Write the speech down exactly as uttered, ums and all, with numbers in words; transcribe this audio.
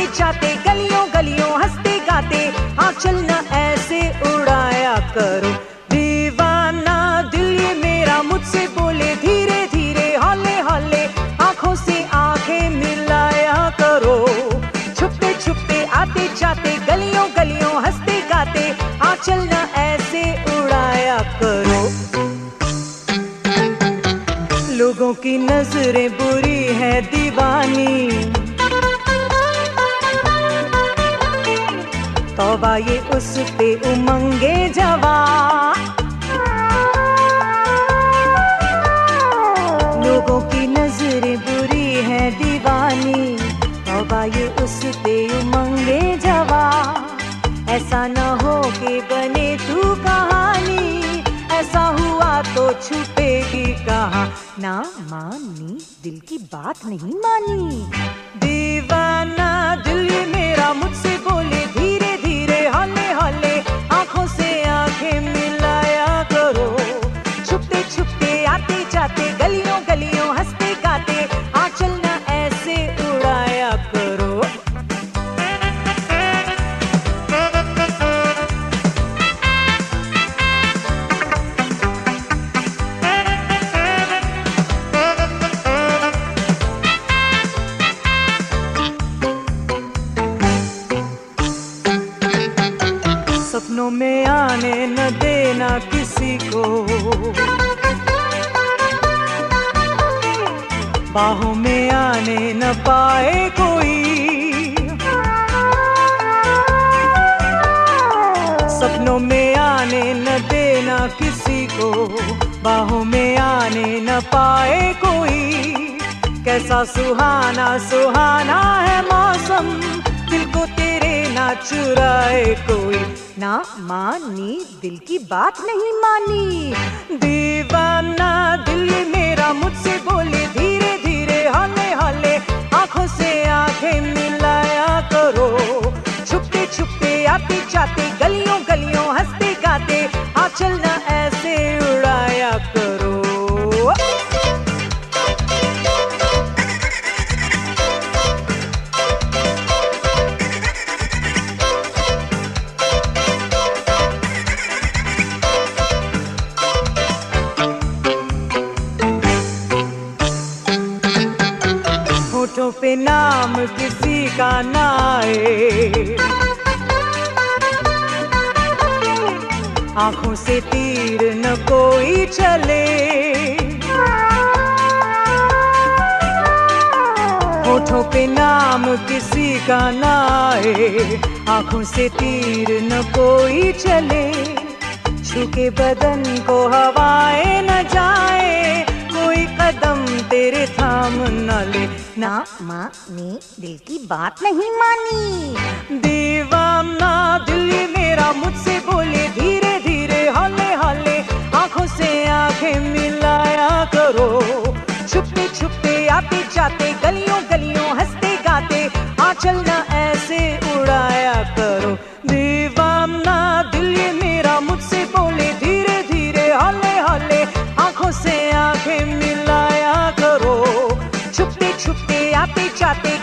जाते गलियों गलियों हंसते गाते, हाँ चलना ऐसे उड़ाया करो। दीवाना दिल ये मेरा मुझसे बोले धीरे धीरे हौले हौले, आंखों से आंखें मिलाया करो। छुपते छुपते आते जाते गलियों गलियों हंसते गाते, हाँ चलना ऐसे उड़ाया करो। लोगों की नजरें बुरी है दीवानी, तौबा ये उस पे उमंगे जवां। लोगों की नजरें बुरी है दीवानी, तौबा ये उस पे उमंगे जवां। ऐसा न हो कि बने तू कहानी, ऐसा हुआ तो छुपेगी कहाँ। ना मानी दिल की बात नहीं मानी। दीवाना दिल ये मेरा मुझसे बोले धीरे धीरे हौले हौले, आंखों से आंखें मिलाया करो। छुपते छुपते आते जाते गलियों गलियों हंसते गाते, हाँ चलना ऐसे उड़ाया करो। सपनों में आने न देना किसी को, बाहों में आने न पाए कोई। सपनों में आने न देना किसी को, बाहों में आने न पाए कोई। कैसा सुहाना सुहाना है मौसम, दिल को तेरे ना चुराए कोई। ना मानी दिल की बात नहीं मानी। दीवाना दिल ये मेरा मुझसे बोले धीरे धीरे हौले हौले, आंखों से आंखें मिलाया करो। छुपते छुपते आते जाते गलियों गलियों हंसते गाते, हाँ चलना ऐसे उड़ाया करो। होठों पे नाम किसी का ना आए, आंखों से तीर न कोई चले। होठों पे नाम किसी का ना आए, आंखों से तीर न कोई चले। छूके बदन को हवाएं न जाए, कोई कदम तेरे थाम न ले। ना मानी दिल की बात नहीं मानी। दीवाना दिल ये मेरा मुझसे बोले धीरे धीरे हौले हौले, आंखों से आंखें मिलाया करो। छुपते छुपते आते जाते गलियों गलियों हंसते गाते, हाँ चलना ऐसे उड़ाया करो। दीवाना दिल ये मेरा मुझसे बोले धीरे धीरे हौले हौले, आंखों से आंखें मिलाया करो। छुपते छुपते आते जाते